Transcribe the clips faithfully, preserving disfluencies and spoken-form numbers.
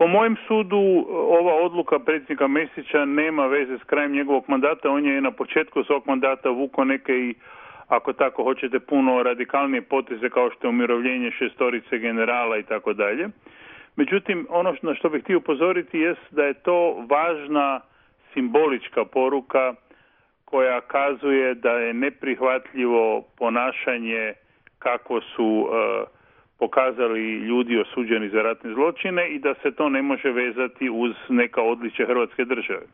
Po mojem sudu ova odluka predsjednika Mesića nema veze s krajem njegovog mandata. On je na početku svog mandata vukao neke i, ako tako hoćete, puno radikalnije poteze kao što je umirovljenje šestorice generala i tako dalje. Međutim, ono na što bih htio upozoriti jest da je to važna simbolička poruka koja kazuje da je neprihvatljivo ponašanje kako su uh, pokazali ljudi osuđeni za ratne zločine i da se to ne može vezati uz neka odličja Hrvatske države.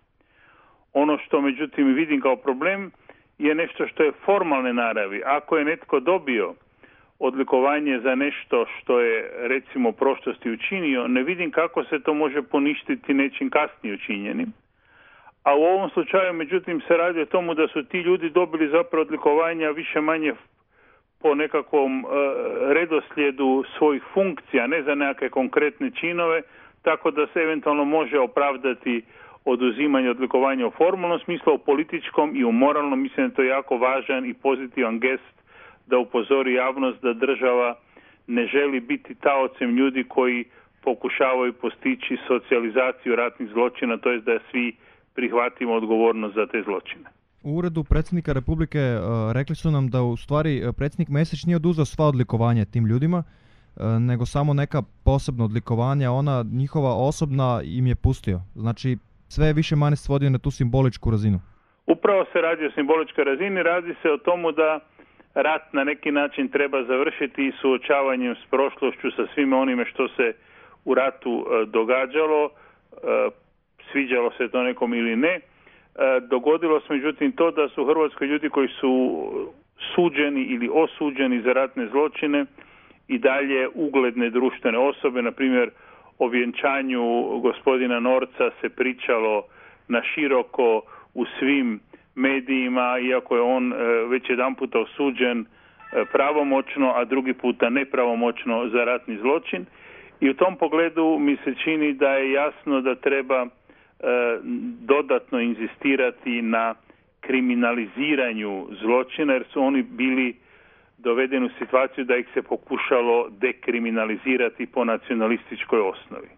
Ono što međutim vidim kao problem je nešto što je formalne naravi. Ako je netko dobio odlikovanje za nešto što je recimo u prošlosti učinio, ne vidim kako se to može poništiti nečim kasnije učinjenim. A u ovom slučaju međutim se radi o tomu da su ti ljudi dobili zapravo odlikovanja više manje po nekakvom uh, redoslijedu svojih funkcija, ne za nekakve konkretne činove, tako da se eventualno može opravdati oduzimanje odlikovanja u formalnom smislu, u političkom i u moralnom. Mislim da je to jako važan i pozitivan gest da upozori javnost da država ne želi biti taocem ljudi koji pokušavaju postići socijalizaciju ratnih zločina, to jest da svi prihvatimo odgovornost za te zločine. U uredu predsjednika Republike uh, rekli su nam da u stvari predsjednik Mesić nije oduzeo sva odlikovanja tim ljudima, uh, nego samo neka posebna odlikovanja, ona njihova osobna im je pustio. Znači sve je više manje svodio na tu simboličku razinu. Upravo se radi o simboličkoj razini, radi se o tomu da rat na neki način treba završiti i suočavanjem s prošlošću, sa svime onime što se u ratu uh, događalo, uh, sviđalo se to nekom ili ne. Dogodilo se međutim to da su u Hrvatskoj ljudi koji su suđeni ili osuđeni za ratne zločine i dalje ugledne društvene osobe. Na primjer, o vjenčanju gospodina Norca se pričalo na široko u svim medijima, iako je on već jedan puta osuđen pravomoćno, a drugi puta nepravomoćno za ratni zločin. I u tom pogledu mi se čini da je jasno da treba dodatno inzistirati na kriminaliziranju zločina, jer su oni bili dovedeni u situaciju da ih se pokušalo dekriminalizirati po nacionalističkoj osnovi.